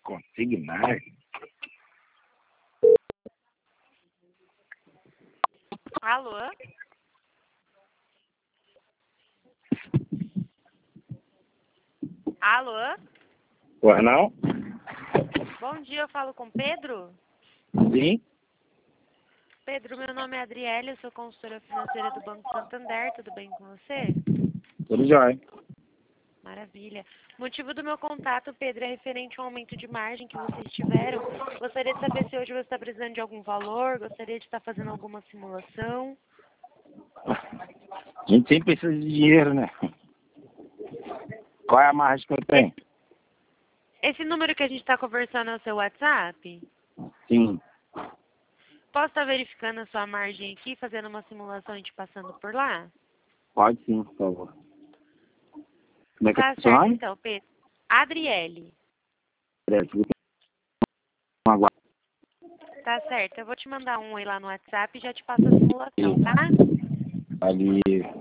consignar. Alô? Alô? Ué, não? Bom dia, eu falo com Pedro? Sim? Pedro, meu nome é Adriele, eu sou consultora financeira do Banco Santander, tudo bem com você? Tudo jóia. Maravilha. O motivo do meu contato, Pedro, é referente ao aumento de margem que vocês tiveram. Gostaria de saber se hoje você está precisando de algum valor, gostaria de estar fazendo alguma simulação. A gente sempre precisa de dinheiro, né? Qual é a margem que eu tenho? Esse número que a gente está conversando é o seu WhatsApp? Sim. Posso estar verificando a sua margem aqui, fazendo uma simulação e te passando por lá? Pode sim, por favor. Como é que é Tá o seu certo, nome? então, Pedro. Adriele. Tá certo, eu vou te mandar um aí lá no WhatsApp e já te passo a simulação, tá? Ali.